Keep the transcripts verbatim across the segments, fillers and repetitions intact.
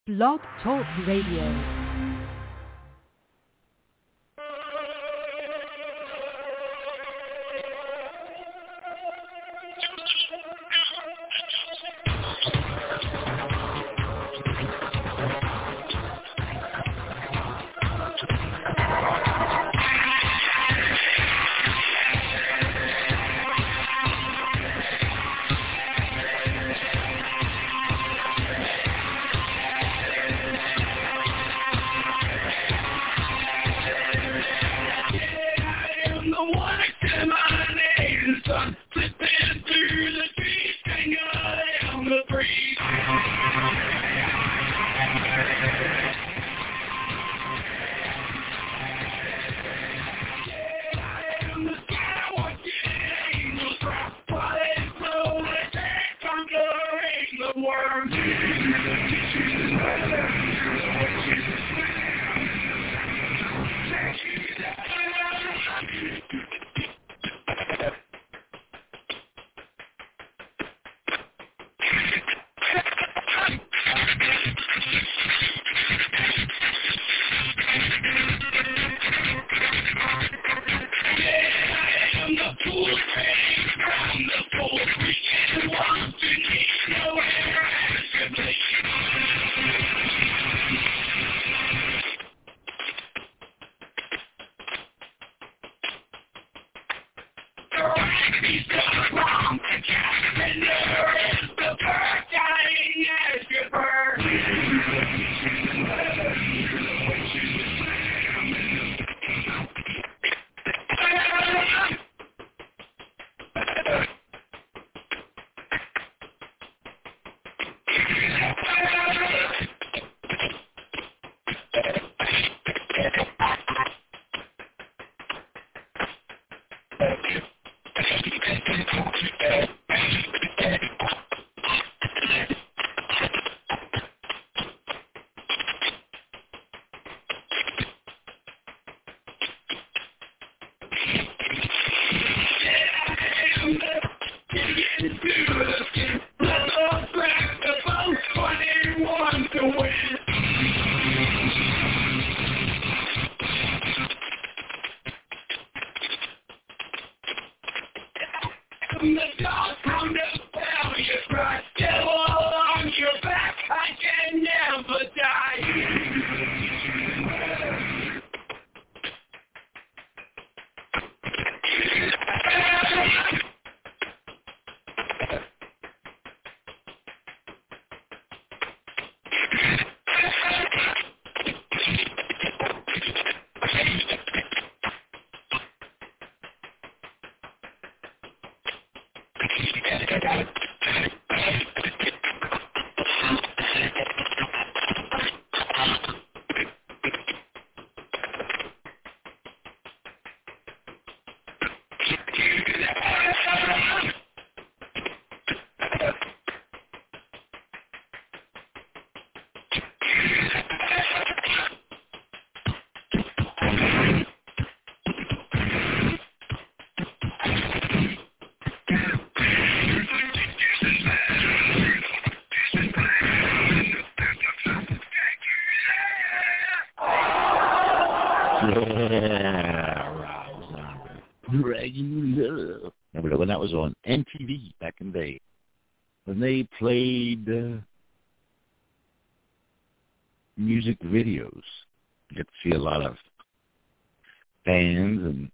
Blog Talk Radio. Remember when that was on M T V back in the day, when they played uh, music videos. You get to see a lot of bands and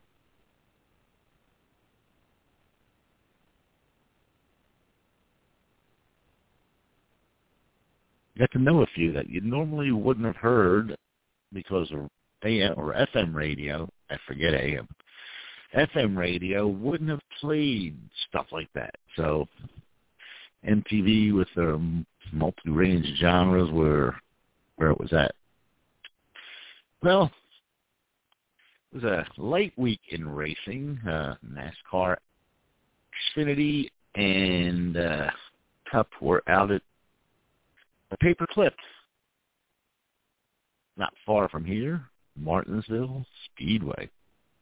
you got to know a few that you normally wouldn't have heard because of A M or F M radio. I forget A M. F M radio wouldn't have played stuff like that. So M T V with their multi-range genres were where it was at. Well, it was a light week in racing. Uh, NASCAR, Xfinity, and uh, Cup were out at the Paperclip, not far from here, Martinsville Speedway.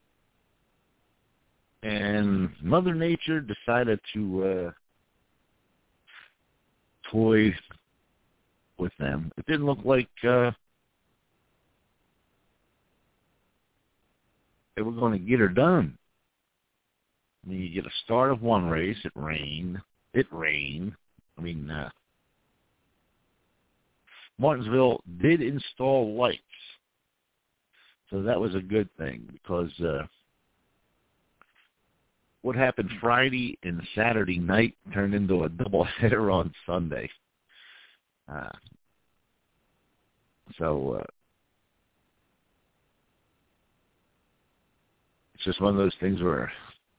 And Mother Nature decided to uh, toy with them. It didn't look like uh, they were going to get her done. I mean, you get a start of one race. It rained. It rained. I mean, uh, Martinsville did install lights. So that was a good thing because uh, what happened Friday and Saturday night turned into a doubleheader on Sunday. Uh, so uh, it's just one of those things where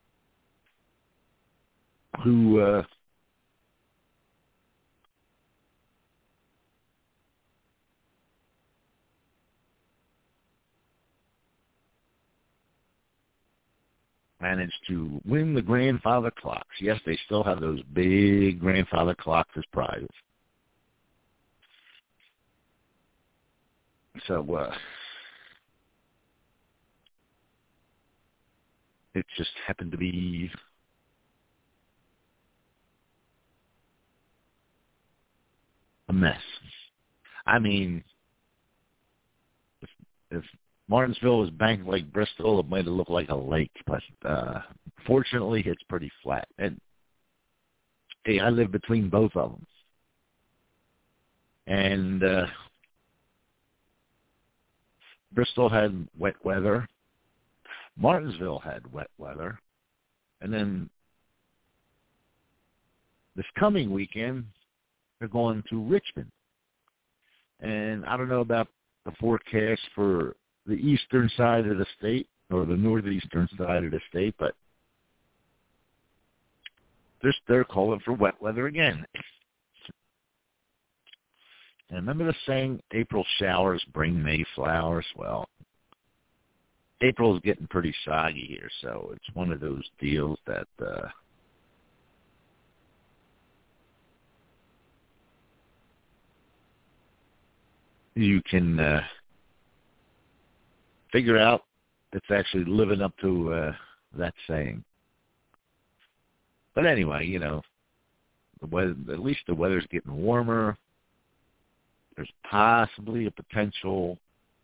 who uh, managed to win the grandfather clocks. Yes, they still have those big grandfather clocks as prizes. So uh, it just happened to be a mess. I mean, if, if Martinsville was banked like Bristol, it might have looked like a lake, but uh, fortunately it's pretty flat. And hey, I live between both of them. And uh, Bristol had wet weather. Martinsville had wet weather. And then this coming weekend, they're going to Richmond. And I don't know about the forecast for the eastern side of the state or the northeastern side of the state, but they're, they're calling for wet weather again. And remember the saying, April showers bring May flowers? Well, April is getting pretty soggy here, so it's one of those deals that uh, you can uh, figure out it's actually living up to uh, that saying. But anyway, you know, the weather, at least the weather's getting warmer. There's possibly a potential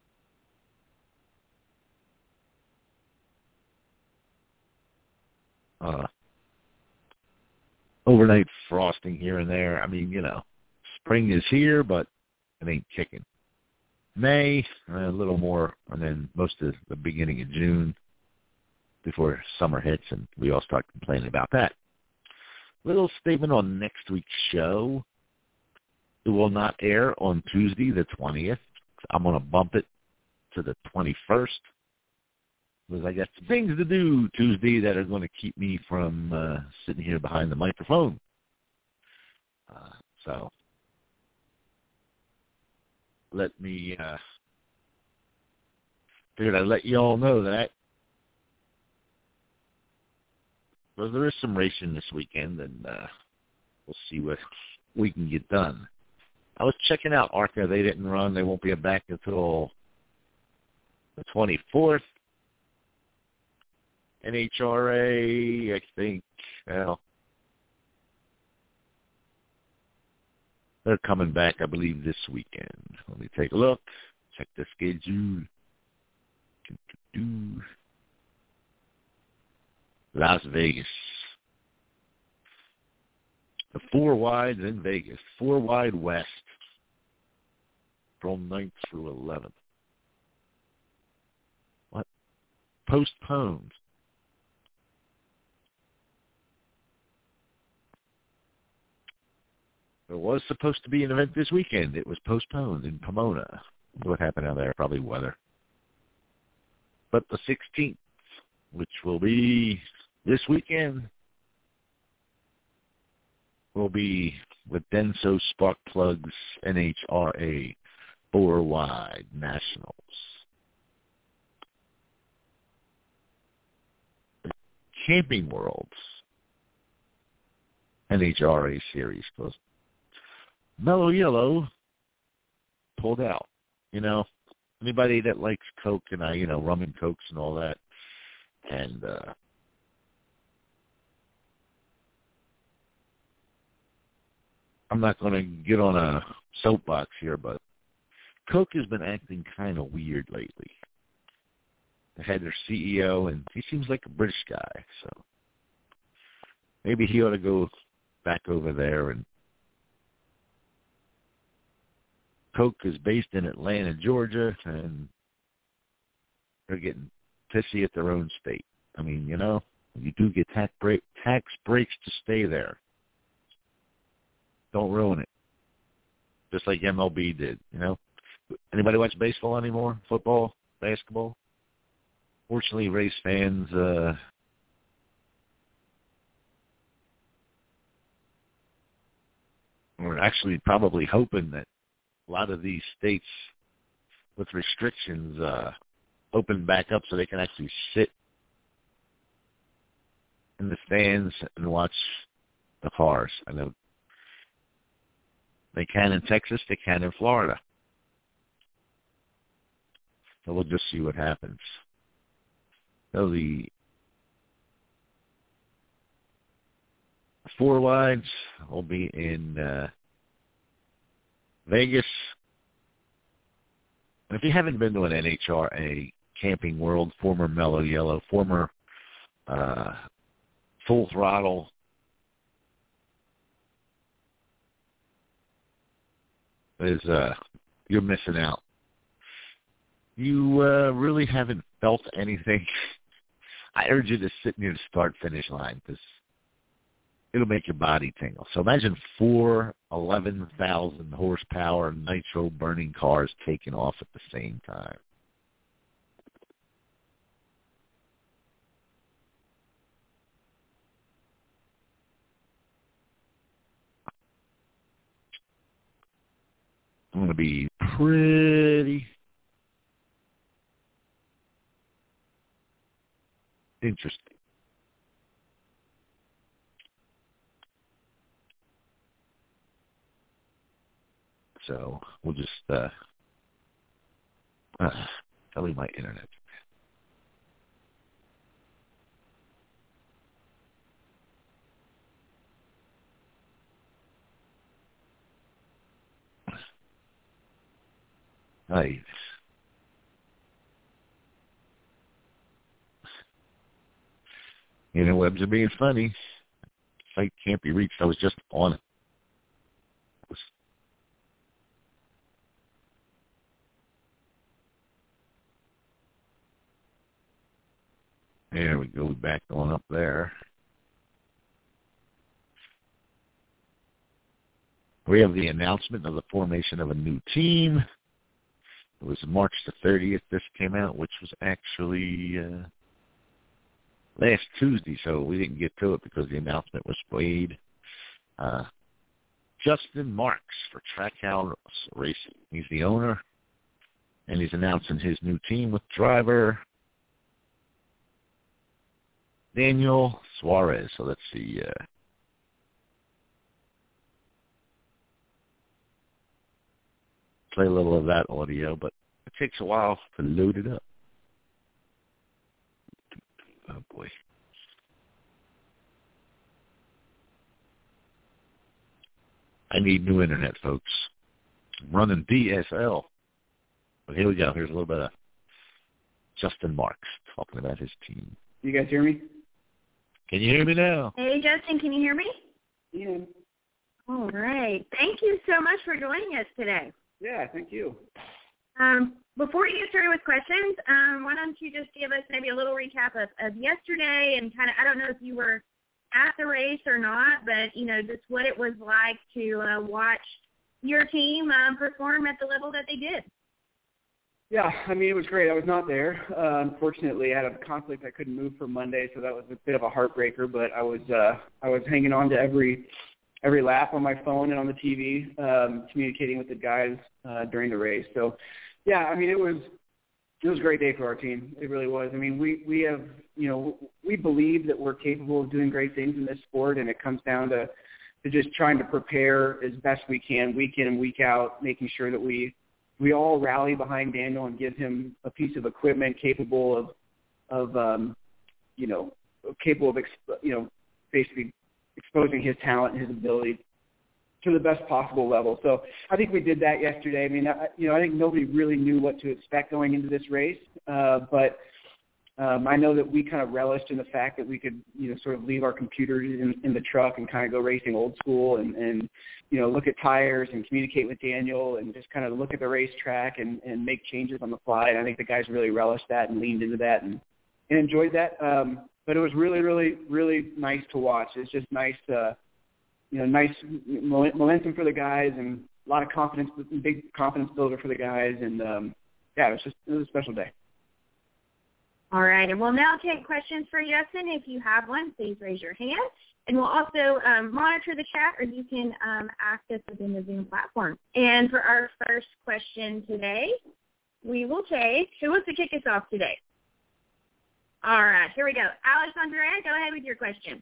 uh, overnight frosting here and there. I mean, you know, spring is here, but it ain't kicking. May, a little more, and then most of the beginning of June before summer hits, and we all start complaining about that. Little statement on next week's show. It will not air on Tuesday the twentieth. I'm going to bump it to the twenty-first because I got some things to do Tuesday that are going to keep me from uh, sitting here behind the microphone. Uh, so let me, uh, figured I'd let you all know that. Well, there is some racing this weekend, and uh, we'll see what we can get done. I was checking out ARCA. They didn't run. They won't be back until the twenty-fourth. N H R A, I think, well, they're coming back, I believe, this weekend. Let me take a look. Check the schedule. Las Vegas. The four wides in Vegas. Four wide west from ninth through eleventh. What? Postponed. There was supposed to be an event this weekend. It was postponed in Pomona. What happened out there? Probably weather. But the sixteenth, which will be this weekend, will be with Denso Spark Plugs N H R A four wide Nationals. The Camping World's N H R A series goes. Mellow Yellow pulled out. You know, anybody that likes Coke and I, you know, rum and Cokes and all that, and uh, I'm not going to get on a soapbox here, but Coke has been acting kind of weird lately. They had their C E O, and he seems like a British guy, so maybe he ought to go back over there. And Coke is based in Atlanta, Georgia, and they're getting pissy at their own state. I mean, you know, you do get tax break, tax breaks to stay there. Don't ruin it. Just like M L B did, you know. Anybody watch baseball anymore? Football? Basketball? Fortunately, Rays fans uh, were actually probably hoping that a lot of these states with restrictions uh, open back up so they can actually sit in the stands and watch the cars. I know they can in Texas, they can in Florida. So we'll just see what happens. So the four wides will be in uh, Vegas. And if you haven't been to an N H R A Camping World, former Mellow Yellow, former uh, Full Throttle, is uh, you're missing out. You uh, really haven't felt anything. I urge you to sit near the start-finish line because it'll make your body tingle. So imagine four eleven thousand horsepower nitro-burning cars taking off at the same time. I'm going to be pretty interesting. So we'll just uh, uh tell you my internet. Nice. Interwebs are being funny. Site can't be reached. I was just on it. It was There we go, back on up there. We have the announcement of the formation of a new team. It was March the thirtieth this came out, which was actually uh, last Tuesday, so we didn't get to it because the announcement was made. Uh, Justin Marks for Trackhouse Racing. He's the owner, and he's announcing his new team with driver Daniel Suarez. So let's see. Uh, play a little of that audio, but it takes a while to load it up. Oh, boy. I need new internet, folks. I'm running D S L. But here we go. Here's a little bit of Justin Marks talking about his team. You guys hear me? Can you hear me now? Hey, Justin, can you hear me? Yeah. All right. Thank you so much for joining us today. Yeah, thank you. Um, before you get started with questions, um, why don't you just give us maybe a little recap of, of yesterday and kind of, I don't know if you were at the race or not, but, you know, just what it was like to uh, watch your team um, perform at the level that they did. Yeah, I mean, it was great. I was not there. Uh, unfortunately, I had a conflict I couldn't move for Monday, so that was a bit of a heartbreaker, but I was uh, I was hanging on to every every lap on my phone and on the T V, um, communicating with the guys uh, during the race. So, yeah, I mean, it was it was a great day for our team. It really was. I mean, we, we have, you know, we believe that we're capable of doing great things in this sport, and it comes down to, to just trying to prepare as best we can week in and week out, making sure that we we all rally behind Daniel and give him a piece of equipment capable of, of um, you know, capable of, exp- you know, basically exposing his talent and his ability to the best possible level. So I think we did that yesterday. I mean, I, you know, I think nobody really knew what to expect going into this race, uh, but um, I know that we kind of relished in the fact that we could, you know, sort of leave our computers in, in the truck and kind of go racing old school and, and, you know, look at tires and communicate with Daniel and just kind of look at the racetrack and, and make changes on the fly. And I think the guys really relished that and leaned into that and, and enjoyed that. Um, but it was really, really, really nice to watch. It's just nice to, you know, nice momentum for the guys and a lot of confidence, big confidence builder for the guys. And, um, yeah, it was just it was a special day. All right, and we'll now take questions for Justin. If you have one, please raise your hand. And we'll also um, monitor the chat, or you can um, access within the Zoom platform. And for our first question today, we will take, who wants to kick us off today? All right, here we go. Alexandra, go ahead with your question.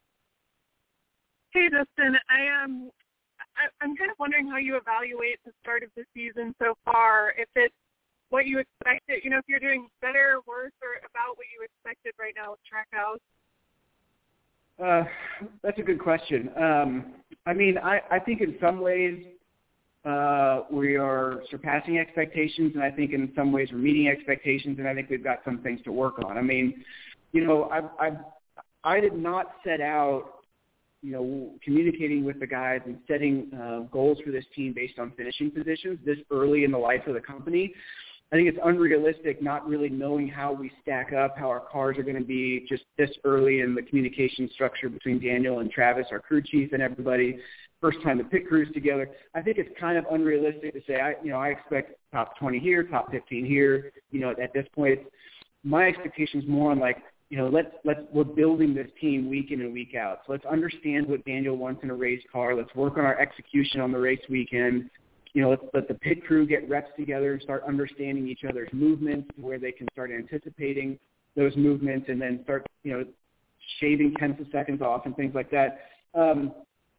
Hey, Justin. I um, I, I'm kind of wondering how you evaluate the start of the season so far. If it's what you expected, you know, if you're doing better, worse, or about what you expected right now with Trackhouse. Uh, that's a good question. Um, I mean, I, I think in some ways uh, we are surpassing expectations, and I think in some ways we're meeting expectations, and I think we've got some things to work on. I mean, you know, I I I did not set out, you know, communicating with the guys and setting uh, goals for this team based on finishing positions this early in the life of the company. I think it's unrealistic not really knowing how we stack up, how our cars are going to be just this early in the communication structure between Daniel and Travis, our crew chief, and everybody. First time the pit crew's together. I think it's kind of unrealistic to say, I, you know, I expect top twenty here, top fifteen here. You know, at this point, my expectation is more on like, you know, let's let's we're building this team week in and week out. So let's understand what Daniel wants in a race car. Let's work on our execution on the race weekend. You know, let's let the pit crew get reps together and start understanding each other's movements, where they can start anticipating those movements, and then start, you know, shaving tenths of seconds off and things like that. Um,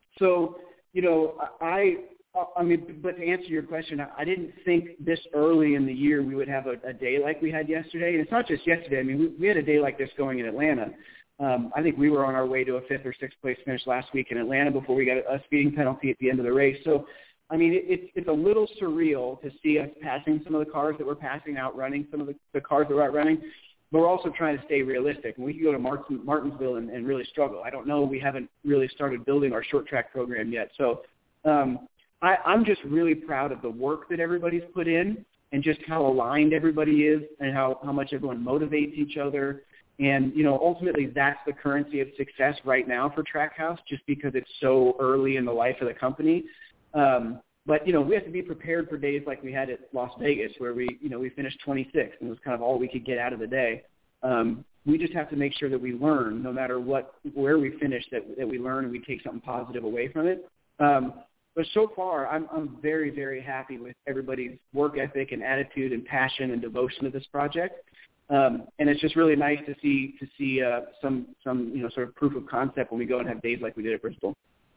so, you know, I. I mean, but to answer your question, I didn't think this early in the year we would have a, a day like we had yesterday. And it's not just yesterday. I mean, we, we had a day like this going in Atlanta. Um, I think we were on our way to a fifth or sixth place finish last week in Atlanta before we got a speeding penalty at the end of the race. So, I mean, it, it's it's a little surreal to see us passing some of the cars that we're passing, outrunning some of the, the cars that we're outrunning. But we're also trying to stay realistic. And we can go to Martin, Martinsville and, and really struggle. I don't know. We haven't really started building our short track program yet. So, um, I, I'm just really proud of the work that everybody's put in and just how aligned everybody is and how, how much everyone motivates each other. And, you know, ultimately that's the currency of success right now for Trackhouse, just because it's so early in the life of the company. Um, but, you know, we have to be prepared for days like we had at Las Vegas, where we, you know, we finished twenty-sixth and it was kind of all we could get out of the day. Um, we just have to make sure that we learn, no matter what, where we finish, that, that we learn and we take something positive away from it. Um, But so far, I'm, I'm very, very happy with everybody's work ethic and attitude and passion and devotion to this project. Um, and it's just really nice to see to see uh, some some you know sort of proof of concept when we go and have days like we did at Bristol.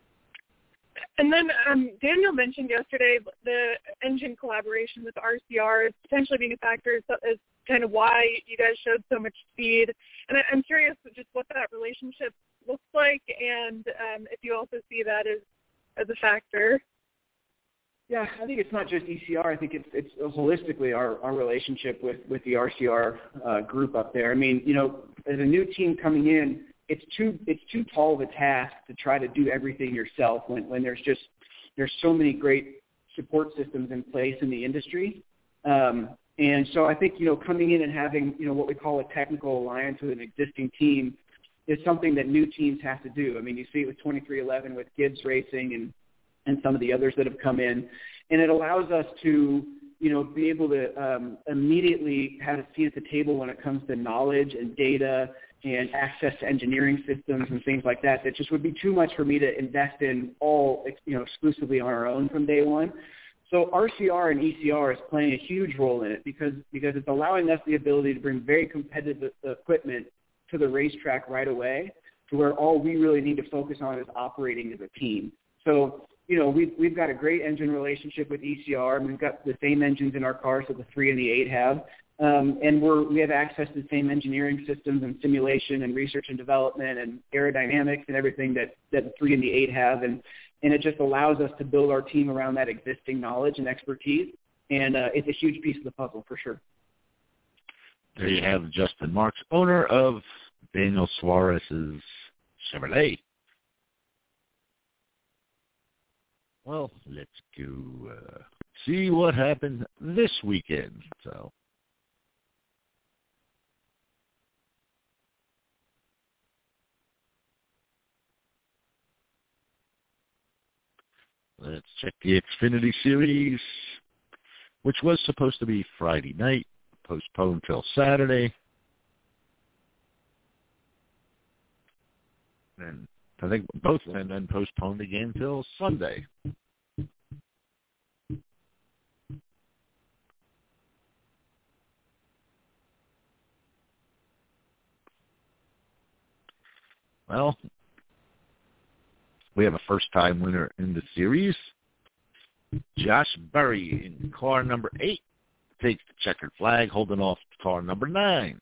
And then um, Daniel mentioned yesterday the engine collaboration with R C R as potentially being a factor as, as kind of why you guys showed so much speed. And I, I'm curious just what that relationship looks like, and um, if you also see that as as a factor. Yeah, I think it's not just E C R. I think it's it's holistically our, our relationship with, with the R C R uh, group up there. I mean, you know, as a new team coming in, it's too it's too tall of a task to try to do everything yourself when, when there's just there's so many great support systems in place in the industry. Um, and so I think, you know, coming in and having, you know, what we call a technical alliance with an existing team is something that new teams have to do. I mean, you see it with twenty-three eleven with Gibbs Racing and, and some of the others that have come in. And it allows us to, you know, be able to um, immediately have a seat at the table when it comes to knowledge and data and access to engineering systems and things like that. That just would be too much for me to invest in all, you know, exclusively on our own from day one. So R C R and E C R is playing a huge role in it because because it's allowing us the ability to bring very competitive equipment to the racetrack right away, to where all we really need to focus on is operating as a team. So, you know, we've, we've got a great engine relationship with E C R, and we've got the same engines in our cars that the three and the eight have. Um, and we're, we have access to the same engineering systems and simulation and research and development and aerodynamics and everything that, that the three and the eight have. And, and it just allows us to build our team around that existing knowledge and expertise, and uh, it's a huge piece of the puzzle for sure. There you have Justin Marks, owner of Daniel Suarez's Chevrolet. Well, let's go uh, see what happened this weekend. So, let's check the Xfinity Series, which was supposed to be Friday night, postponed till Saturday. And I think both, and then postponed again till Sunday. Well, we have a first-time winner in the series. Josh Berry in car number eight takes the checkered flag, holding off car number nine.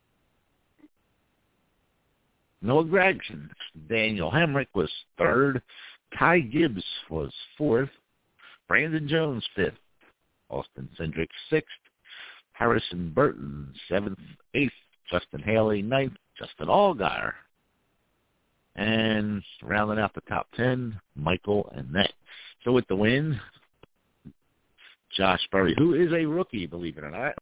Noah Gragson, Daniel Hemrick was third. Ty Gibbs was fourth. Brandon Jones fifth. Austin Cindric sixth. Harrison Burton seventh. Eighth. Justin Haley ninth. Justin Allgaier. And rounding out the top ten, Michael Annett. So with the win, Josh Berry, who is a rookie, believe it or not.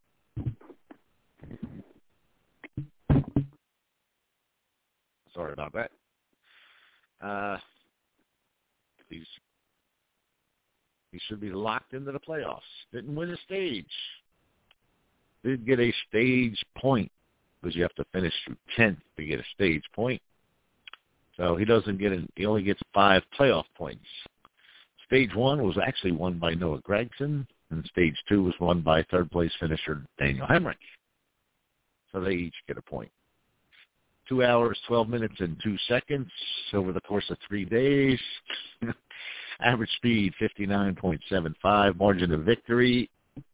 Sorry about that. Uh, he's, he should be locked into the playoffs. Didn't win a stage. Did get a stage point, because you have to finish through tenth to get a stage point. So he doesn't get it. He only gets five playoff points. Stage one was actually won by Noah Gragson, and stage two was won by third-place finisher Daniel Hemrick. So they each get a point. Two hours, twelve minutes, and two seconds over the course of three days. Average speed, fifty-nine point seven five. Margin of victory,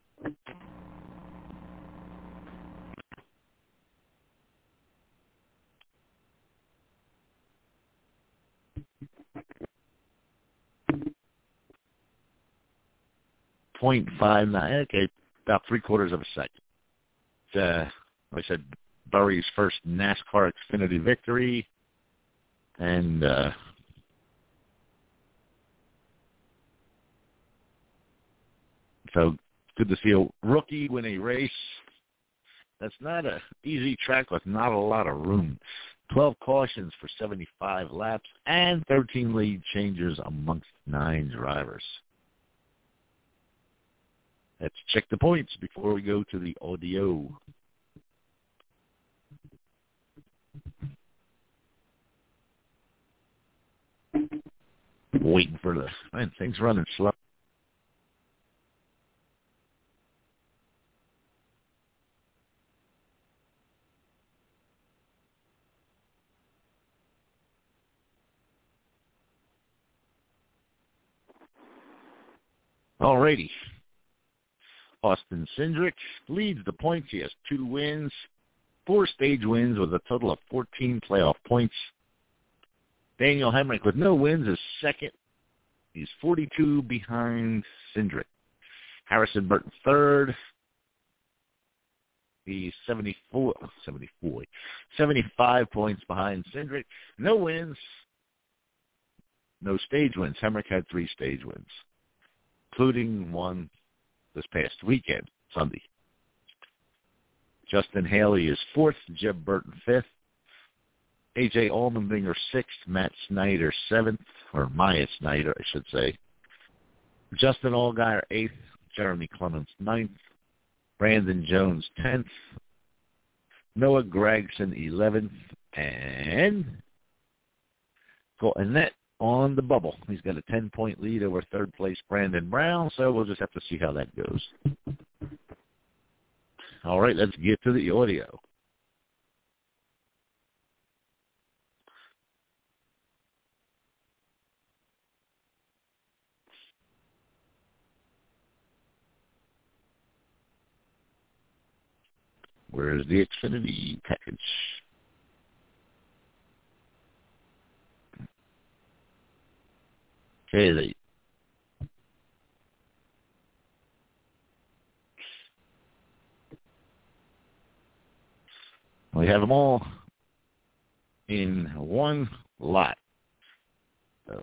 point five nine. Okay, about three quarters of a second. Uh, like I said, Berry's first NASCAR Xfinity victory, and uh, so good to see a rookie win a race. That's not an easy track with not a lot of room. twelve cautions for seventy-five laps and thirteen lead changes amongst nine drivers. Let's check the points before we go to the audio. Waiting for the, man, things running slow. Alrighty. Austin Cindric leads the points. He has two wins, four stage wins with a total of fourteen playoff points. Daniel Hemrick with no wins is second. He's forty-two behind Cindric. Harrison Burton third. He's seventy-four, seventy-four, seventy-five points behind Cindric. No wins, no stage wins. Hemrick had three stage wins, including one this past weekend, Sunday. Justin Haley is fourth. Jeb Burton fifth. A J Allmendinger sixth, Matt Snyder seventh, or Maya Snyder, I should say. Justin Allgaier eighth, Jeremy Clements ninth, Brandon Jones tenth, Noah Gragson eleventh, and Michael Annett on the bubble. He's got a ten-point lead over third-place Brandon Brown, so we'll just have to see how that goes. All right, let's get to the audio. Where's the Xfinity package? Okay, the we have them all in one lot. That's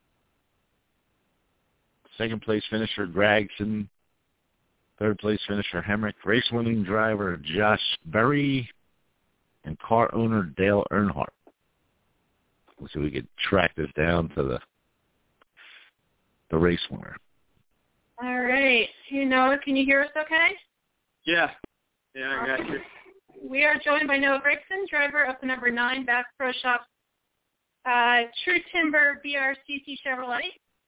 second place finisher Gregson, third place finisher Hemrick, race winning driver Josh Berry, and car owner Dale Earnhardt. So we could track this down to the the race winner. All right. You know, can you hear us okay? Yeah. Yeah, I got you. We are joined by Noah Grigson, driver of the number nine Bass Pro Shops uh, True Timber B R C C Chevrolet.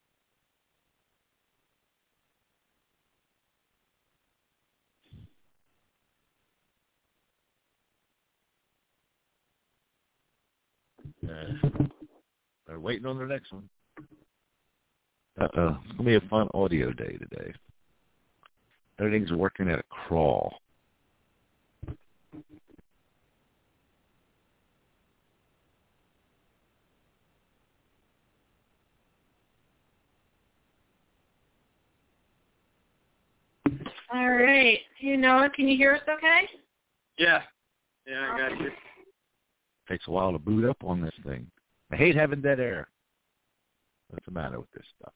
Uh, they're waiting on the next one. Uh-oh. It's going to be a fun audio day today. Everything's working at a crawl. All right. You know, can you hear us okay? Yeah. Yeah, I got you. Takes a while to boot up on this thing. I hate having dead air. What's the matter with this stuff?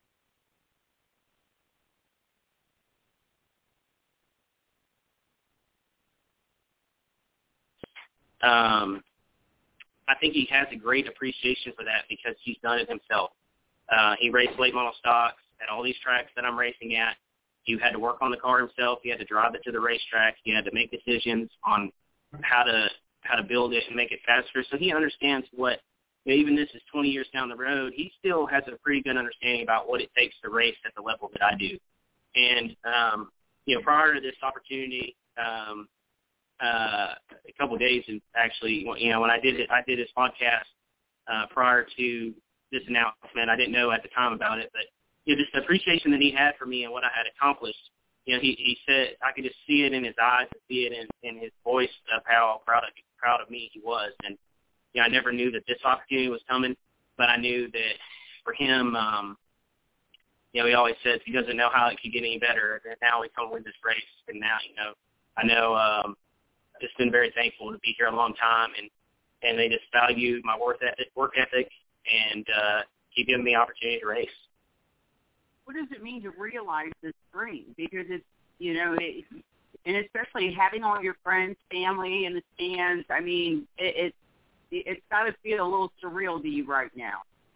Um, I think he has a great appreciation for that because he's done it himself. Uh, he raced late model stocks at all these tracks that I'm racing at. He had to work on the car himself. He had to drive it to the racetrack. He had to make decisions on how to how to build it and make it faster. So he understands what, you know, even this is twenty years down the road, he still has a pretty good understanding about what it takes to race at the level that I do. And, um, you know, prior to this opportunity, um, uh, a couple of days, and actually, you know, when I did it, I did his podcast uh, prior to this announcement. I didn't know at the time about it, but you know, just the appreciation that he had for me and what I had accomplished. You know, he, he said I could just see it in his eyes and see it in, in his voice of how proud of proud of me he was. And you know, I never knew that this opportunity was coming, but I knew that for him, um, you know, he always says he doesn't know how it could get any better. And now we come win this race, and now, you know, I know um, I've just been very thankful to be here a long time, and and they just value my work ethic, work ethic, and uh, keep giving me opportunity to race. What does it mean to realize this dream? Because it's, you know, it, and especially having all your friends, family in the stands. I mean, it, it it's got to feel a little surreal to you right now.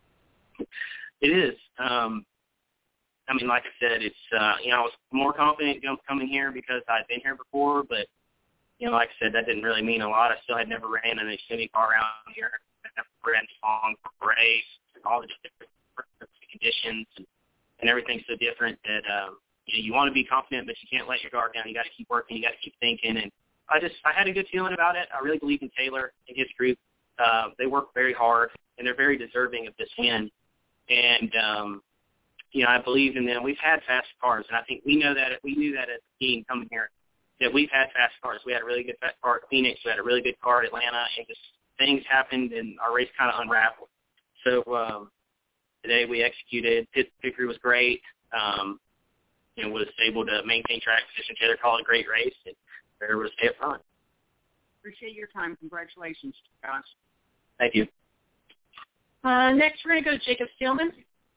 It is. Um, I mean, like I said, it's uh, you know, I was more confident coming here because I'd been here before, but you know, like I said, that didn't really mean a lot. I still had never ran an Xfinity car around here. I never ran long for a race, all the different conditions. And, And everything's so different that um, you know, you want to be confident, but you can't let your guard down. You got to keep working. You got to keep thinking. And I just I had a good feeling about it. I really believe in Taylor and his group. Uh, they work very hard, and they're very deserving of this win. And um, you know, I believe in them. We've had fast cars, and I think we know that. We knew that as a team coming here that we've had fast cars. We had a really good fast car at Phoenix. We had a really good car at Atlanta, and just things happened, and our race kind of unraveled. So. Um, Today we executed. Pit, pit crew was great. Um, you know, was able to maintain track position. Taylor called a great race, and we were able to stay up front. Appreciate your time. Congratulations, Josh. Thank you. Uh, next, we're going to go to Jacob Steelman.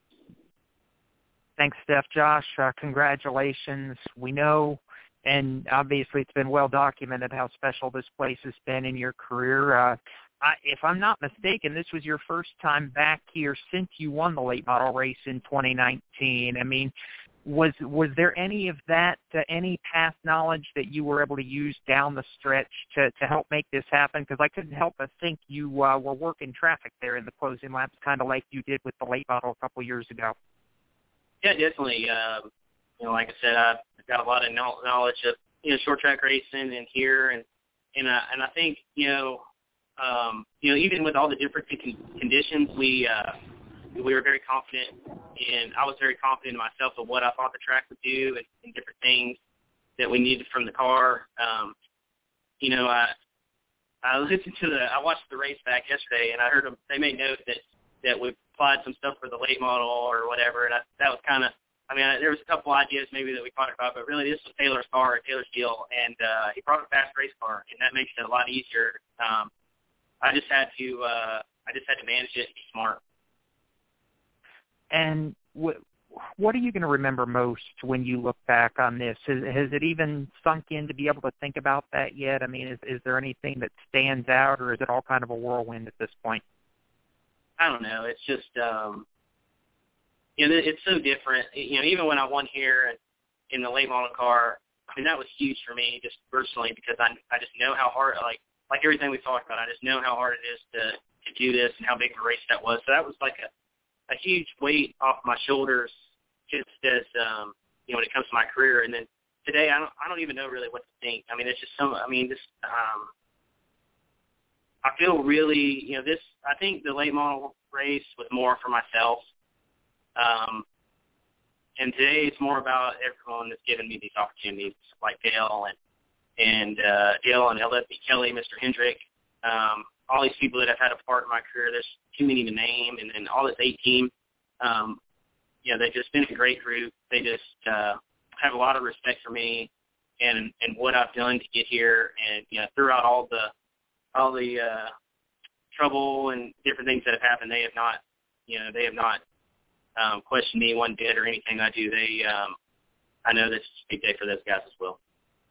Thanks, Steph. Josh, uh, congratulations. We know, and obviously it's been well documented how special this place has been in your career. Uh, I, if I'm not mistaken, this was your first time back here since you won the late model race in twenty nineteen. I mean, was was there any of that, uh, any past knowledge that you were able to use down the stretch to, to help make this happen? Because I couldn't help but think you uh, were working traffic there in the closing laps, kind of like you did with the late model a couple years ago. Yeah, definitely. Um, you know, like I said, I've got a lot of knowledge of you know short track racing and here, and and uh, and I think you know. Um, you know, even with all the different con- conditions, we uh, we were very confident, and I was very confident in myself of what I thought the track would do and, and different things that we needed from the car. Um, you know, I I listened to the I watched the race back yesterday, and I heard them. They made note that that with applied some stuff for the late model or whatever, and I, that was kind of, I mean, I, there was a couple ideas maybe that we talked about, but really this was Taylor's car, Taylor's deal, and uh, he brought a fast race car, and that makes it a lot easier. Um, I just had to, uh, I just had to manage it and be smart. And what what are you going to remember most when you look back on this? Has, has it even sunk in to be able to think about that yet? I mean, is, is there anything that stands out, or is it all kind of a whirlwind at this point? I don't know. It's just, um, you know, it's so different. You know, even when I won here in the late model car, I mean, that was huge for me just personally because I I just know how hard, like like everything we talked about, I just know how hard it is to, to do this and how big of a race that was. So that was like a, a huge weight off my shoulders just as, um, you know, when it comes to my career. And then today I don't I don't even know really what to think. I mean, it's just some, I mean, this, um, I feel really, you know, this, I think the late model race was more for myself. Um, and today it's more about everyone that's given me these opportunities, like Dale and, and uh, Dale and L F B Kelly, Mister Hendrick, um, all these people that have had a part in my career. There's too many to name, and then all this eight team. Um, you know, they've just been a great group. They just uh, have a lot of respect for me and and what I've done to get here. And you know, throughout all the all the uh, trouble and different things that have happened, they have not, you know, they have not um, questioned me one bit or anything I do. They, um, I know this is a big day for those guys as well.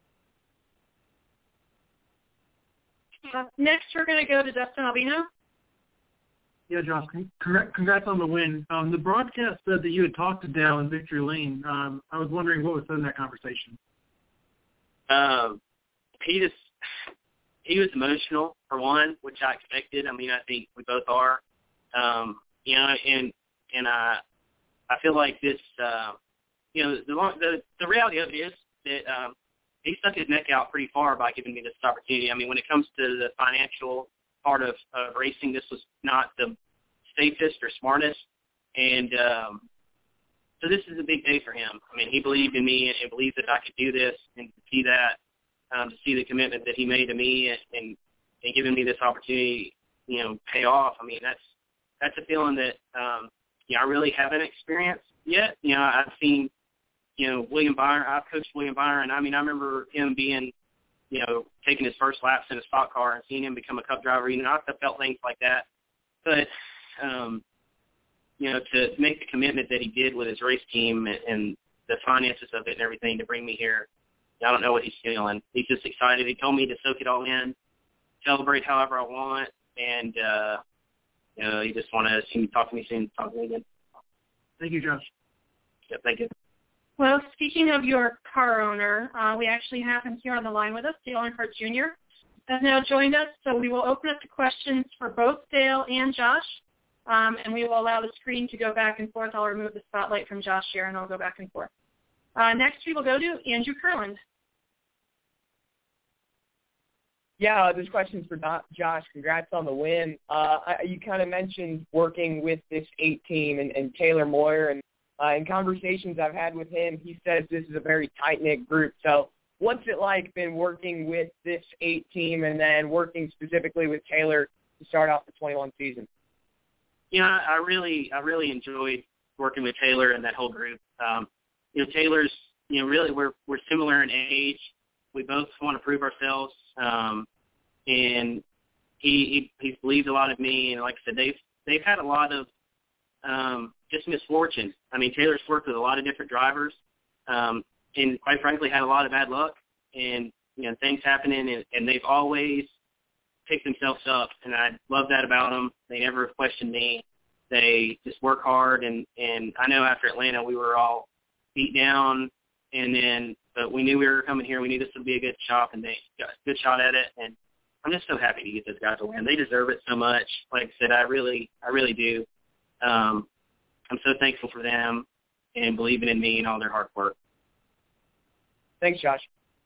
Uh, next, we're going to go to Dustin Albino. Yeah, Josh, con- congrats on the win. Um, the broadcast said that you had talked to Dale in Victory Lane. Um, I was wondering what was said in that conversation. Um, he just, he was emotional, for one, which I expected. I mean, I think we both are. Um, you know, and and I, I feel like this, uh, you know, the, long, the the reality of it is that um, he stuck his neck out pretty far by giving me this opportunity. I mean, when it comes to the financial part of, of racing, this was not the safest or smartest. And um, so this is a big day for him. I mean, he believed in me and believed that I could do this, and to see that, um, to see the commitment that he made to me and, and, and giving me this opportunity, you know, pay off. I mean, that's that's a feeling that, um, you know, I really haven't experienced yet. You know, I've seen, you know, William Byron. I've coached William Byron. I mean, I remember him being, you know, taking his first laps in a stock car and seeing him become a Cup driver. You know, I've felt things like that. But, um, you know, to make the commitment that he did with his race team and, and the finances of it and everything to bring me here, I don't know what he's feeling. He's just excited. He told me to soak it all in, celebrate however I want, and, uh, you know, he just want to see me, talk to me soon, talk to me again. Thank you, Josh. Yeah, thank you. Well, speaking of your car owner, uh, we actually have him here on the line with us. Dale Earnhardt Junior has now joined us, so we will open up the questions for both Dale and Josh, um, and we will allow the screen to go back and forth. I'll remove the spotlight from Josh here, and I'll go back and forth. Uh, next, we will go to Andrew Kurland. Yeah, this question's for Josh. Congrats on the win. Uh, I, you kind of mentioned working with this eight team and, and Taylor Moyer, and uh, in conversations I've had with him, he says this is a very tight-knit group. So what's it like been working with this eight team and then working specifically with Taylor to start off the twenty-one season? You know, I really, I really enjoyed working with Taylor and that whole group. Um, you know, Taylor's, you know, really we're we're similar in age. We both want to prove ourselves, um, and he, he he's believed a lot of me. And like I said, they've they've had a lot of um, just misfortune. I mean, Taylor's worked with a lot of different drivers, um, and quite frankly, had a lot of bad luck. And you know, things happening, and, and they've always picked themselves up, and I love that about them. They never questioned me. They just work hard, and and I know after Atlanta we were all beat down, and then but we knew we were coming here. We knew this would be a good shot, and they got a good shot at it. And I'm just so happy to get those guys to win. They deserve it so much. Like I said, I really, I really do. Um, I'm so thankful for them and believing in me and all their hard work. Thanks, Josh.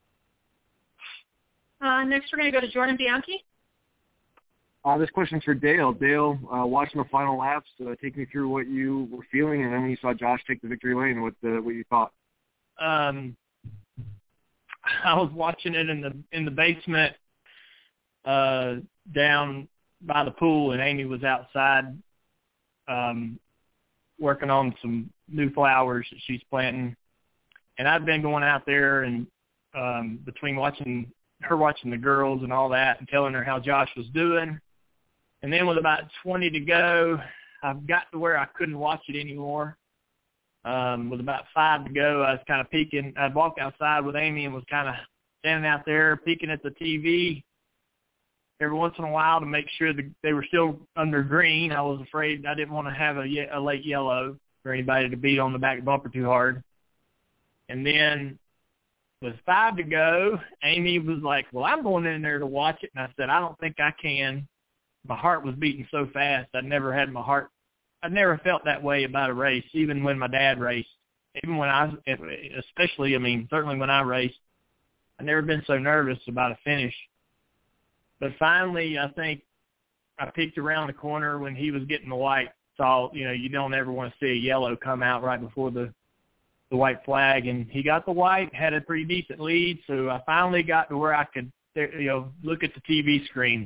Uh, next, we're going to go to Jordan Bianchi. Uh, this question's for Dale. Dale, uh, watching the final laps, uh, take me through what you were feeling, and then when you saw Josh take the victory lane, what the, what you thought. Um, I was watching it in the in the basement uh, down by the pool, and Amy was outside um, working on some new flowers that she's planting. And I've been going out there and um, between watching her watching the girls and all that and telling her how Josh was doing. And then with about twenty to go, I've got to where I couldn't watch it anymore. Um, with about five to go, I was kind of peeking. I'd walk outside with Amy and was kind of standing out there peeking at the T V every once in a while to make sure that they were still under green. I was afraid I didn't want to have a, ye- a late yellow for anybody to beat on the back bumper too hard. And then with five to go, Amy was like, well, I'm going in there to watch it. And I said, I don't think I can. My heart was beating so fast. I'd never had my heart. I'd never felt that way about a race, even when my dad raced. Even when I, especially, I mean, certainly when I raced, I'd never been so nervous about a finish. But finally, I think I peeked around the corner when he was getting the white. Saw, you know, you don't ever want to see a yellow come out right before the the white flag, and he got the white, had a pretty decent lead, so I finally got to where I could, you know, look at the T V screen.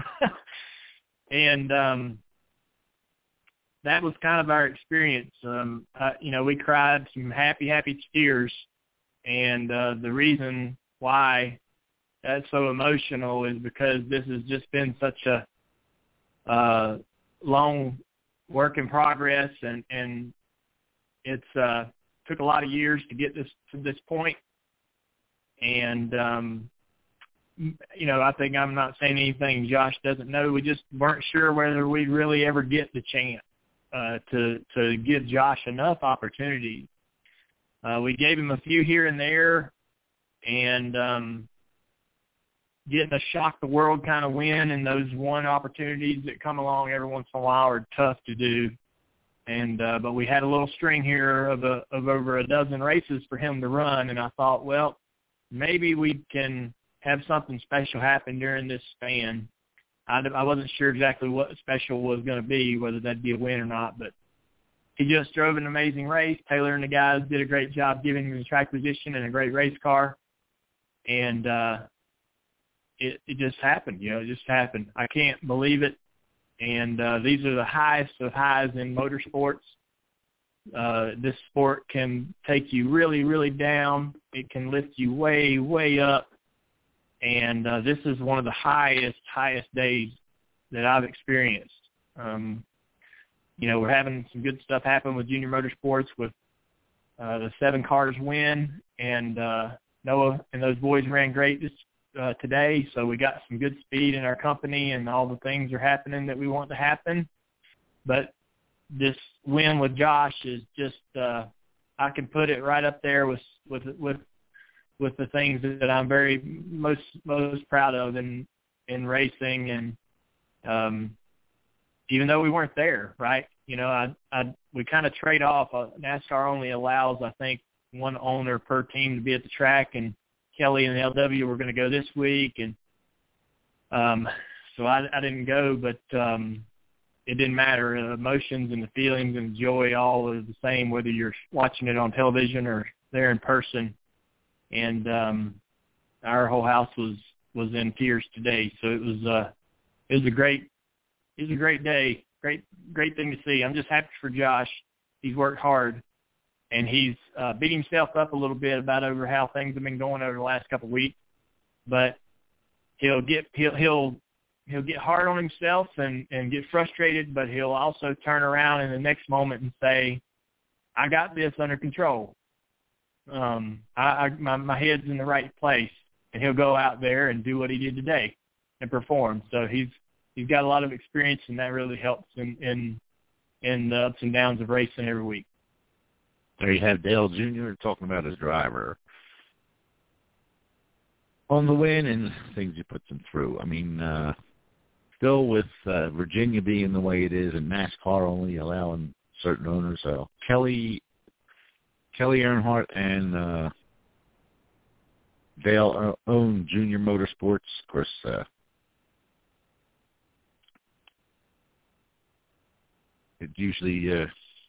and um, that was kind of our experience. Um, uh, you know, we cried some happy, happy tears, and uh, the reason why that's so emotional is because this has just been such a uh, long work in progress, and, and it's uh, took a lot of years to get this to this point. And, um, you know, I think I'm not saying anything Josh doesn't know. We just weren't sure whether we'd really ever get the chance uh, to, to give Josh enough opportunity. Uh, we gave him a few here and there, and um, getting a shock the world kind of win and those one opportunities that come along every once in a while are tough to do. And uh, but we had a little string here of a, of over a dozen races for him to run, and I thought, well, maybe we can have something special happen during this span. I, I wasn't sure exactly what special was going to be, whether that'd be a win or not, but he just drove an amazing race. Taylor and the guys did a great job giving him the track position and a great race car, and uh, it, it just happened. You know, it just happened. I can't believe it. And uh, these are the highest of highs in motorsports. Uh, this sport can take you really, really down. It can lift you way, way up. And uh, this is one of the highest, highest days that I've experienced. Um, you know, we're having some good stuff happen with junior motorsports with uh, the seven cars win. And uh, Noah and those boys ran great this Uh, today, so we got some good speed in our company, and all the things are happening that we want to happen. But this win with Josh is just, uh, I can put it right up there with with with with the things that I'm very most most proud of in in racing. And um, even though we weren't there, right? You know, I I we kind of trade off. Uh, NASCAR only allows, I think, one owner per team to be at the track, and Kelly and the L W were going to go this week, and um, so I, I didn't go, but um, it didn't matter. The emotions and the feelings and the joy all are the same, whether you're watching it on television or there in person. And um, our whole house was, was in tears today. So it was uh, it was a great it was a great day, great great thing to see. I'm just happy for Josh. He's worked hard. And he's uh, beat himself up a little bit about over how things have been going over the last couple of weeks. But he'll get he'll he'll he'll get hard on himself and, and get frustrated, but he'll also turn around in the next moment and say, "I got this under control. Um, I, I my my head's in the right place." And he'll go out there and do what he did today and perform. So he's he's got a lot of experience, and that really helps in in, in the ups and downs of racing every week. There you have Dale Junior talking about his driver on the win and things he puts him through. I mean, uh, still with uh, Virginia being the way it is and NASCAR only allowing certain owners. So Kelly, Kelly Earnhardt and uh, Dale own Junior Motorsports. Of course, uh, it usually uh,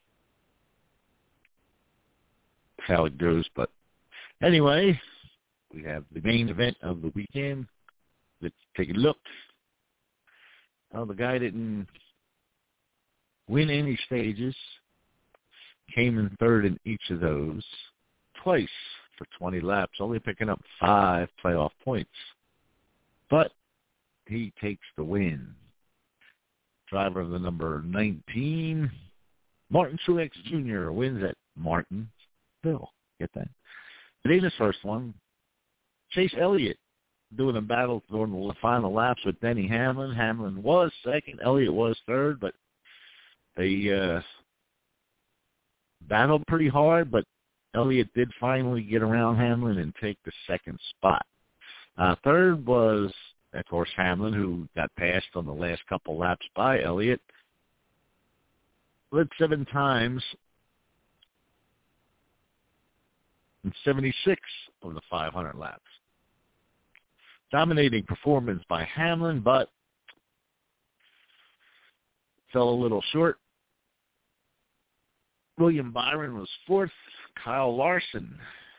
how it goes. But anyway, we have the main event of the weekend. Let's take a look. Oh, the guy didn't win any stages, came in third in each of those twice for twenty laps, only picking up five playoff points. But he takes the win. Driver of the number nineteen, Martin Truex Junior wins at Martinsville. Get that? Today's his first one. Chase Elliott doing a battle during the final laps with Denny Hamlin. Hamlin was second. Elliott was third, but they uh, battled pretty hard, but Elliott did finally get around Hamlin and take the second spot. Uh, third was, of course, Hamlin, who got passed on the last couple laps by Elliott. Led seven times in seventy-six of the five hundred laps. Dominating performance by Hamlin, but fell a little short. William Byron was fourth. Kyle Larson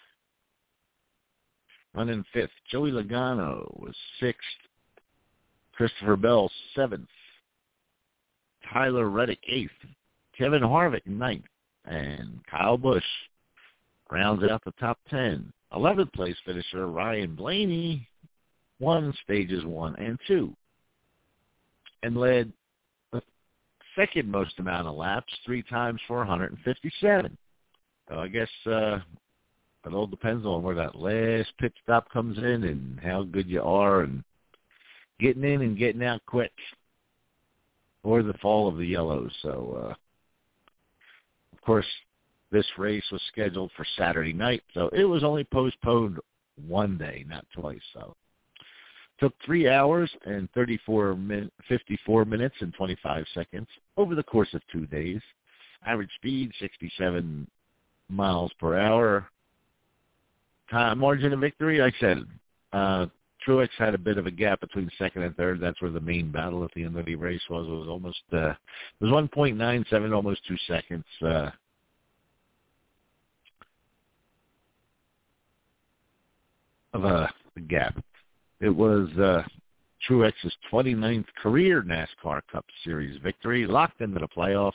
running fifth. Joey Logano was sixth. Christopher Bell, seventh. Tyler Reddick, eighth. Kevin Harvick, ninth. And Kyle Busch rounds out the top ten. eleventh place finisher Ryan Blaney won stages one and two and led the second most amount of laps, three times for one hundred fifty-seven. So I guess uh, it all depends on where that last pit stop comes in and how good you are and getting in and getting out quick, or the fall of the yellows. So, uh, of course, this race was scheduled for Saturday night, so it was only postponed one day, not twice. So took three hours and thirty-four min- fifty-four minutes and twenty-five seconds over the course of two days. Average speed, sixty-seven miles per hour. Time margin of victory, like I said, uh, Truex had a bit of a gap between second and third. That's where the main battle at the end of the race was. It was almost, uh, it was one point nine seven, almost two seconds. Uh, of a, a gap. It was uh, Truex's twenty-ninth career NASCAR Cup Series victory, locked into the playoffs,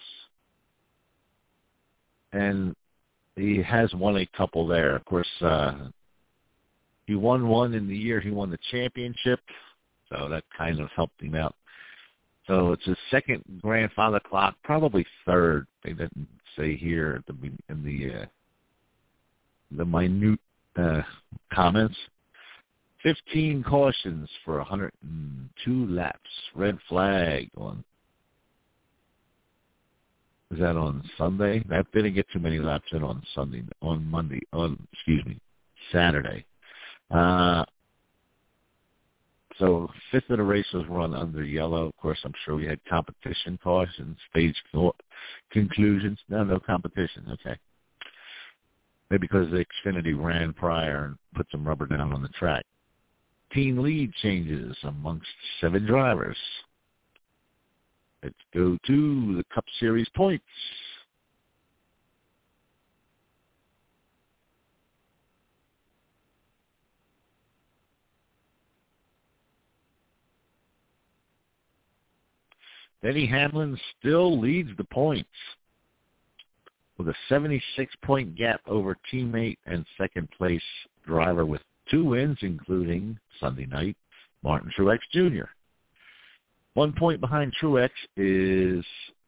and he has won a couple there. Of course, uh, he won one in the year he won the championship, so that kind of helped him out. So it's his second grandfather clock, probably third. They didn't say here at the in the uh, the minute uh, comments. fifteen cautions for one hundred two laps. Red flag on, is that on Sunday? That didn't get too many laps in on Sunday, on Monday, on, excuse me, Saturday. Uh, so fifth of the race was run under yellow. Of course, I'm sure we had competition cautions, stage conclusions. No, no competition. Okay. Maybe because the Xfinity ran prior and put some rubber down on the track. Team lead changes amongst seven drivers. Let's go to the Cup Series points. Denny Hamlin still leads the points with a seventy-six point gap over teammate and second place driver with two wins, including Sunday night, Martin Truex Junior One point behind Truex is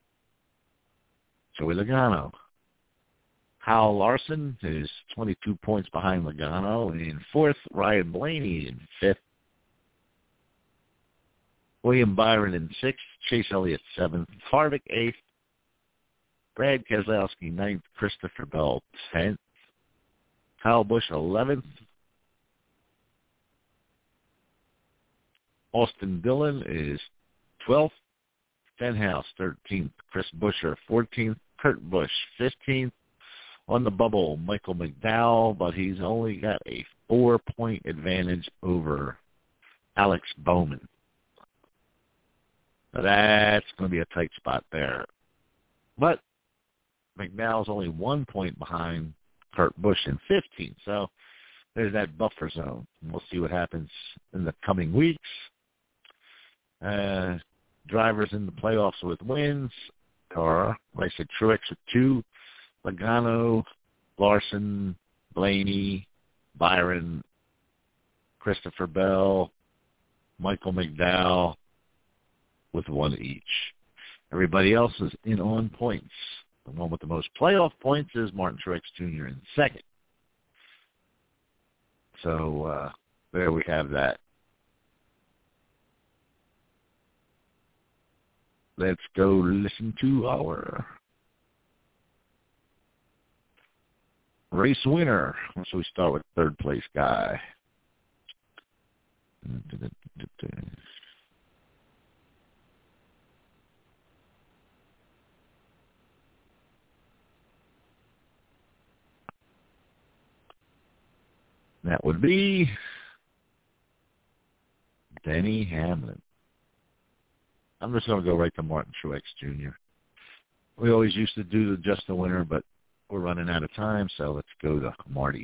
Joey Logano. Kyle Larson is twenty-two points behind Logano. In fourth, Ryan Blaney in fifth. William Byron in sixth. Chase Elliott seventh. Harvick eighth. Brad Keselowski ninth. Christopher Bell tenth. Kyle Busch eleventh. Austin Dillon is twelfth. Stenhouse thirteenth. Chris Buescher fourteenth. Kurt Busch fifteenth. On the bubble, Michael McDowell, but he's only got a four-point advantage over Alex Bowman. So that's going to be a tight spot there. But McDowell's only one point behind Kurt Busch in fifteenth. So there's that buffer zone. We'll see what happens in the coming weeks. Uh, drivers in the playoffs with wins. car. Like I said, Truex with two, Logano, Larson, Blaney, Byron, Christopher Bell, Michael McDowell with one each. Everybody else is in on points. The one with the most playoff points is Martin Truex Junior in second. So uh, there we have that. Let's go listen to our race winner. So we start with third place guy. That would be Denny Hamlin. I'm just going to go right to Martin Truex Junior We always used to do the just the winner, but we're running out of time, so let's go to Marty.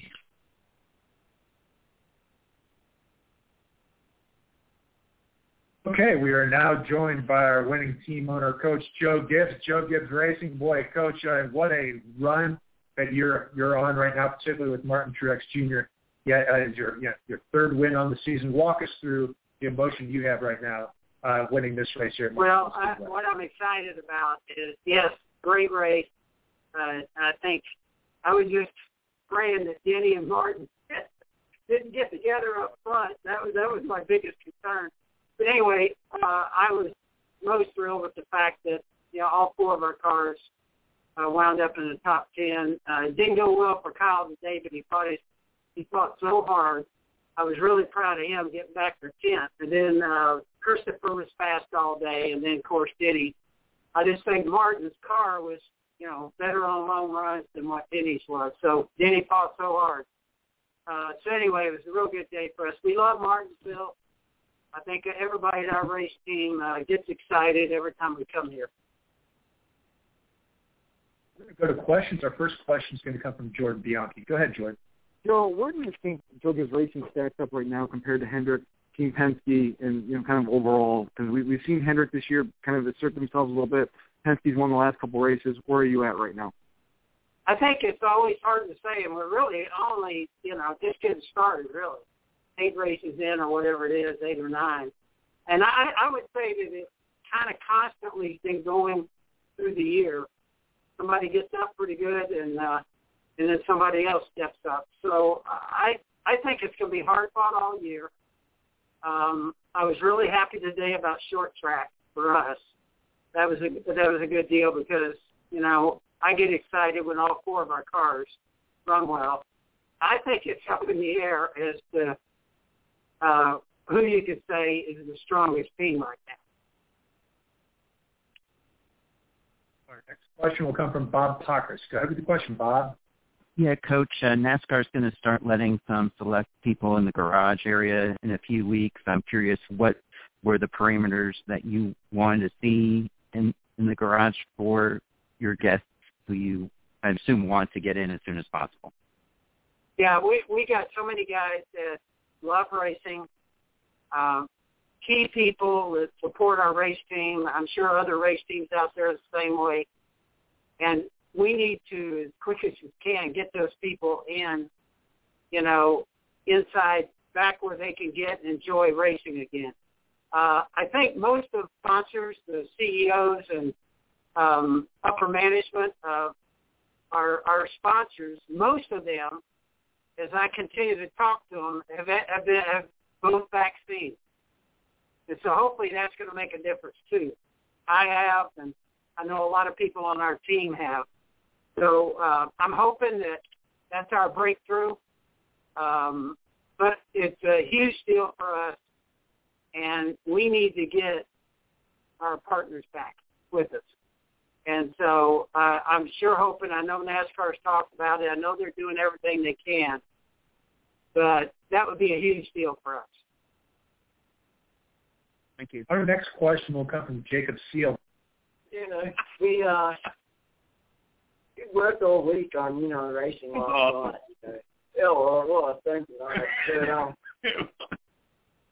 Okay, we are now joined by our winning team owner, Coach Joe Gibbs. Joe Gibbs Racing, boy, Coach, uh, what a run that you're you're on right now, particularly with Martin Truex Junior Yeah, uh, your yeah, your third win on the season. Walk us through the emotion you have right now, uh, winning this race here. At well, I, what I'm excited about is yes, great race. Uh, I think I was just praying that Denny and Martin didn't get together up front. That was that was my biggest concern. But anyway, uh, I was most thrilled with the fact that you know all four of our cars uh, wound up in the top ten. Uh, it didn't go well for Kyle today, but he fought his, he fought so hard. I was really proud of him getting back for tenth. And then uh, Christopher was fast all day, and then of course Denny. I just think Martin's car was you know better on long runs than what Denny's was. So Denny fought so hard. Uh, so anyway, it was a real good day for us. We love Martinsville. I think everybody at our race team uh, gets excited every time we come here. We're going to go to questions. Our first question is going to come from Jordan Bianchi. Go ahead, Jordan. Joe, where do you think Joe Gibbs Racing stacks up right now compared to Hendrick, Team Penske, and you know, kind of overall? Because we, we've seen Hendrick this year kind of assert themselves a little bit. Penske's won the last couple races. Where are you at right now? I think it's always hard to say, and we're really only, you know, just getting started, really. Eight races in or whatever it is, eight or nine. And I, I would say that it kind of constantly been going through the year. Somebody gets up pretty good, and uh, and then somebody else steps up. So I I think it's going to be hard fought all year. Um, I was really happy today about short track for us. That was a that was a good deal because you know I get excited when all four of our cars run well. I think it's up in the air as to uh, who you could say is the strongest team right now. Our next question will come from Bob Pockers. Go ahead with the question, Bob. Yeah, Coach, uh, NASCAR is going to start letting some select people in the garage area in a few weeks. I'm curious, what were the parameters that you wanted to see in, in the garage for your guests who you, I assume, want to get in as soon as possible? Yeah, we, we got so many guys that love racing, um, key people that support our race team. I'm sure other race teams out there are the same way. And we need to, as quick as we can, get those people in, you know, inside, back where they can get and enjoy racing again. Uh, I think most of sponsors, the C E Os and um, upper management of our, our sponsors, most of them, as I continue to talk to them, have, have, been, have both vaccines. And so hopefully that's going to make a difference too. I have, and I know a lot of people on our team have. So uh, I'm hoping that that's our breakthrough. Um, but it's a huge deal for us, and we need to get our partners back with us. And so uh, I'm sure hoping, I know NASCAR's talked about it. I know they're doing everything they can. But that would be a huge deal for us. Thank you. Our next question will come from Jacob Seal. You know, we uh, worked all week on, you know, racing last Oh. night. Yeah, well, well, thank you. I had to um,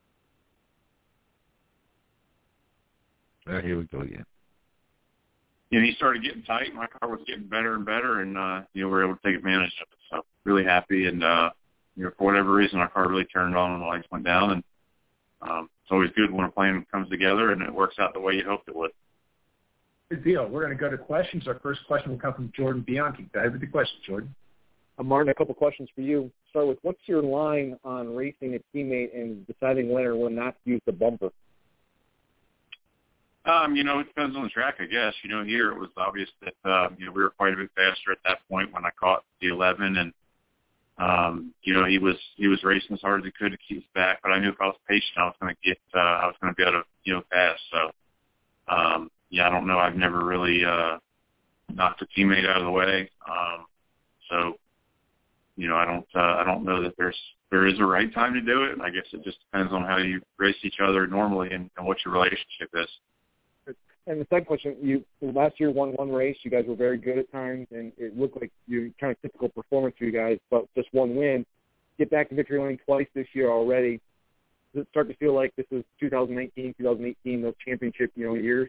Well, here we go again. you know, he started getting tight. My car was getting better and better, and, uh, you know, we were able to take advantage of it. So really happy. And, uh, you know, for whatever reason, our car really turned on and the lights went down. And um, it's always good when a plan comes together and it works out the way you hoped it would. Good deal. We're going to go to questions. Our first question will come from Jordan Bianchi. Go ahead with the question, Jordan. Uh, Martin, a couple questions for you. Start with, what's your line on racing a teammate and deciding when or when not to use the bumper? Um, you know, it depends on the track, I guess. You know, here it was obvious that, uh, you know, we were quite a bit faster at that point when I caught the eleven. And, um, you know, he was he was racing as hard as he could to keep us back. But I knew if I was patient, I was going to get, uh, I was going to be able to, you know, pass. So, um, yeah, I don't know. I've never really uh, knocked a teammate out of the way. Um, so, you know, I don't uh, I don't know that there's there is a right time to do it. I guess it just depends on how you race each other normally and, and what your relationship is. And the second question, you last year won one race. You guys were very good at times, and it looked like you kind of typical performance for you guys, but just one win. Get back to victory lane twice this year already. Does it start to feel like this is two thousand nineteen, two thousand eighteen, those championship, you know, years?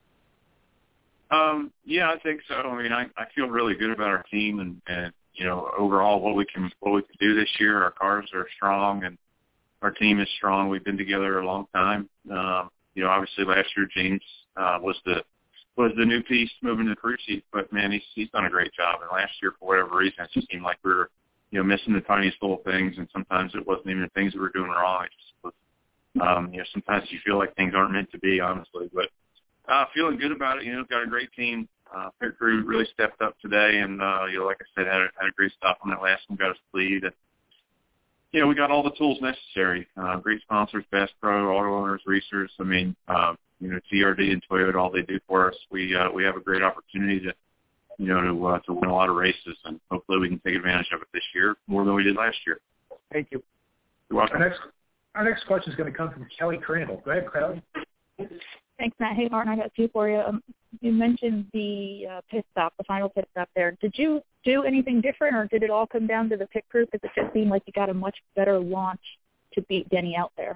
Um, yeah, I think so. I mean, I, I feel really good about our team and, and you know, overall what we can what we can do this year. Our cars are strong and our team is strong. We've been together a long time. Um, you know, obviously last year James uh, was the was the new piece moving to the crew chief, but man, he's he's done a great job. And last year, for whatever reason, it just seemed like we were, you know, missing the tiniest little things, and sometimes it wasn't even the things that we were doing wrong. It just was, um, you know, sometimes you feel like things aren't meant to be, honestly. But uh, feeling good about it. You know, got a great team. Uh, pit crew really stepped up today, and uh, you know, like I said, had a, had a great stop on that last one, got us the lead. And, you know, we got all the tools necessary. Uh, great sponsors, Bass Pro, Auto Owners, Reesers. I mean, uh, you know, T R D and Toyota, all they do for us. We uh, we have a great opportunity to, you know, to uh, to win a lot of races, and hopefully we can take advantage of it this year more than we did last year. Thank you. You're welcome. Our next, our next question is going to come from Kelly Crandall. Go ahead, Kelly. Thanks, Matt. Hey, Martin, I got two for you. Um, you mentioned the uh, pit stop, the final pit stop there. Did you do anything different, or did it all come down to the pit crew? Because it just seemed like you got a much better launch to beat Denny out there.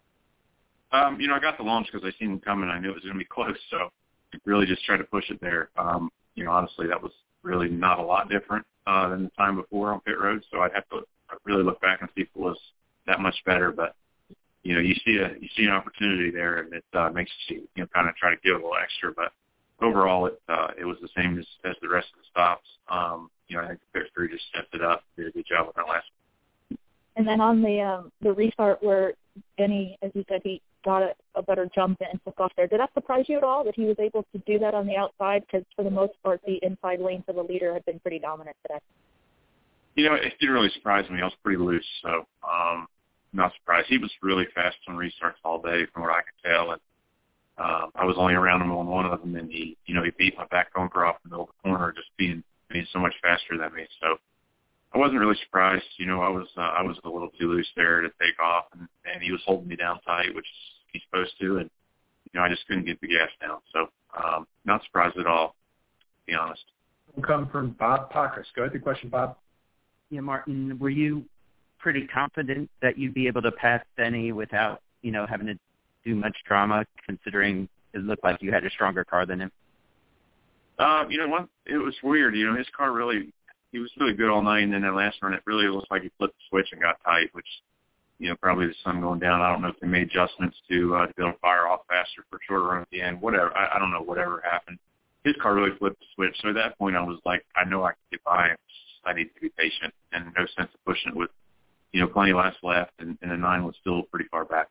Um, you know, I got the launch because I seen him coming. I knew it was going to be close, so really just tried to push it there. Um, you know, honestly, that was really not a lot different uh, than the time before on pit road, so I'd have to really look back and see if it was that much better. But you know, you see a you see an opportunity there, and it uh, makes you you know kind of try to give a little extra. But overall, it uh, it was the same as, as the rest of the stops. Um, you know, I think the pit crew just stepped it up, did a good job with that last one. And then on the um, the restart where Denny, as you said, he got a, a better jump and took off there. Did that surprise you at all that he was able to do that on the outside? Because for the most part, the inside lane for the leader had been pretty dominant today. You know, it didn't really surprise me. I was pretty loose, so um, not surprised. He was really fast on restarts all day, from what I could tell. And um, I was only around him on one of them, and he, you know, he beat my back bumper off in the middle of the corner, just being being so much faster than me. So I wasn't really surprised. You know, I was uh, I was a little too loose there to take off, and, and he was holding me down tight, which he's supposed to, and you know, I just couldn't get the gas down. So um, not surprised at all, to be honest. We'll come from Bob Pockers. Go ahead, the question, Bob. Yeah, Martin, were you pretty confident that you'd be able to pass Denny without, you know, having to do much drama, considering it looked like you had a stronger car than him? Uh, you know what? It was weird. You know, his car really, he was really good all night, and then that last run, it really looked like he flipped the switch and got tight, which, you know, probably the sun going down. I don't know if they made adjustments to, uh, to be able to fire off faster for a shorter run at the end. Whatever. I, I don't know. Whatever happened. His car really flipped the switch. So at that point, I was like, I know I can get by him. I need to be patient, and no sense of pushing it with, you know, plenty of laps left, and, and the nine was still pretty far back.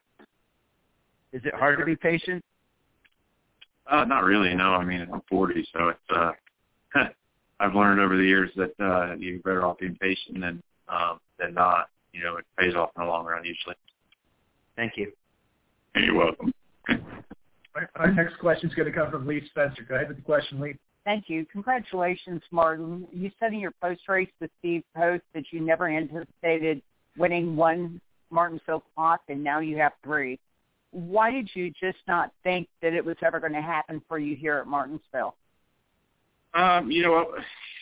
Is it hard to be patient? Uh, not really, no. I mean, I'm forty, so it's, uh, I've learned over the years that uh, you're better off being patient than um, than not. You know, it pays off in the long run usually. Thank you. You're welcome. Our next question is going to come from Lee Spencer. Go ahead with the question, Lee. Thank you. Congratulations, Martin. You said in your post-race with Steve Post that you never anticipated winning one Martinsville clock, and now you have three. Why did you just not think that it was ever going to happen for you here at Martinsville? Um, you know,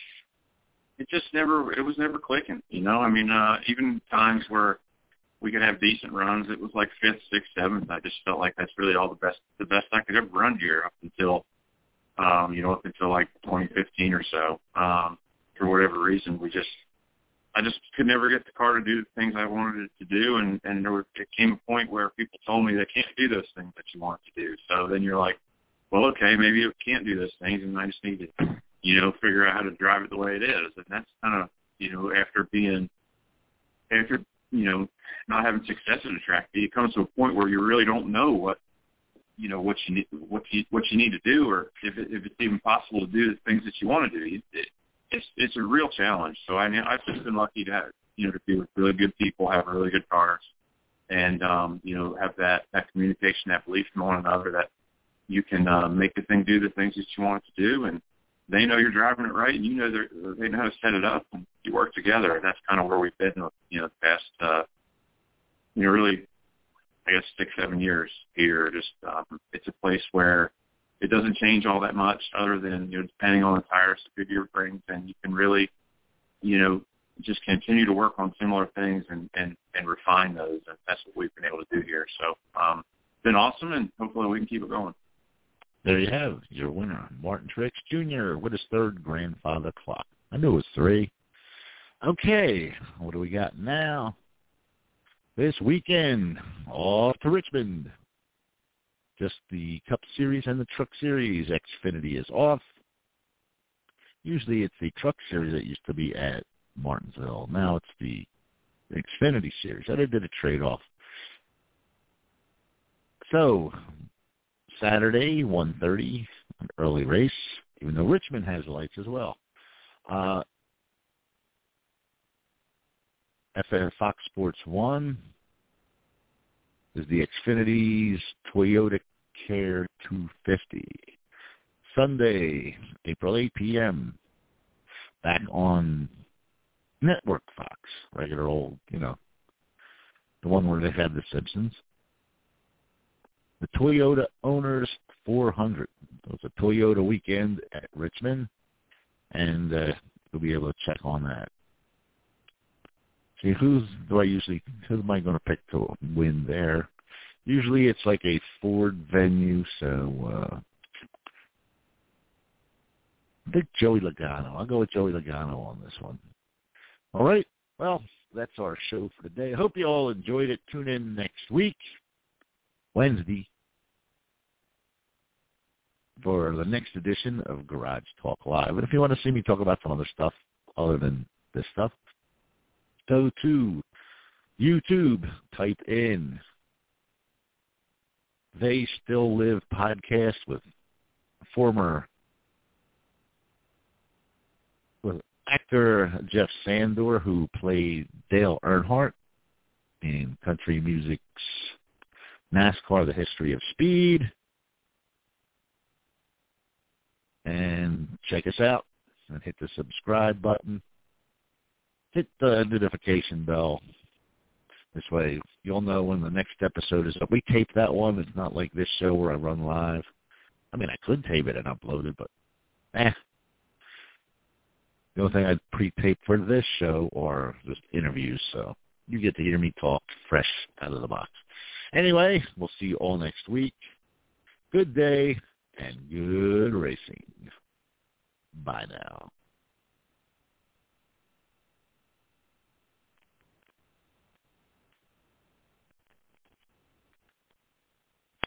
it just never, it was never clicking, you know. I mean, uh, even times where we could have decent runs, it was like fifth, sixth, seventh. I just felt like that's really all the best, the best I could ever run here up until, um, you know, up until like twenty fifteen or so. Um, for whatever reason, we just, I just could never get the car to do the things I wanted it to do, and, and there was, it came a point where people told me they can't do those things that you want it to do. So then you're like, well, okay, maybe it can't do those things, and I just need to, you know, figure out how to drive it the way it is. And that's kind of, you know, after being, after, you know, not having success at a track, it comes to a point where you really don't know what, you know, what you need, what you, what you need to do, or if, it, if it's even possible to do the things that you want to do. It, it's, it's a real challenge. So I mean, I've just been lucky to have, you know, to be with really good people, have really good cars, and, um, you know, have that, that communication, that belief in one another that you can uh, make the thing do the things that you want it to do, and they know you're driving it right, and you know they know how to set it up, and you work together. And that's kind of where we've been, you know, the past, uh, you know, really, I guess six, seven years here. Just um, it's a place where it doesn't change all that much, other than, you know, depending on the tires the Goodyear brings, and you can really, you know, just continue to work on similar things and and and refine those. And that's what we've been able to do here. So um, it's been awesome, and hopefully we can keep it going. There you have your winner, Martin Truex Junior, with his third grandfather clock. I knew it was three. Okay, what do we got now? This weekend, off to Richmond. Just the Cup Series and the Truck Series. Xfinity is off. Usually it's the Truck Series that used to be at Martinsville. Now it's the Xfinity Series. I did a trade-off. So, Saturday, one thirty, an early race, even though Richmond has lights as well. Uh, F F Fox Sports one is the Xfinity's Toyota Care two fifty. Sunday, April eighth p.m., back on Network Fox, regular old, you know, the one where they had the Simpsons. The Toyota Owners four hundred. It was a Toyota weekend at Richmond, and uh, you'll be able to check on that. See, who's do I usually, who am I going to pick to win there? Usually it's like a Ford venue, so uh, I think Joey Logano. I'll go with Joey Logano on this one. All right, well, that's our show for today. I hope you all enjoyed it. Tune in next week, Wednesday, for the next edition of Garage Talk Live. And if you want to see me talk about some other stuff other than this stuff, go to YouTube, type in They Still Live podcast with former with actor Jeff Sandor, who played Dale Earnhardt in country music's NASCAR, The History of Speed. And check us out and hit the subscribe button. Hit the notification bell. This way you'll know when the next episode is up. We tape that one. It's not like this show where I run live. I mean, I could tape it and upload it, but eh. The only thing I'd pre-tape for this show are just interviews, so you get to hear me talk fresh out of the box. Anyway, we'll see you all next week. Good day and good racing. Bye now.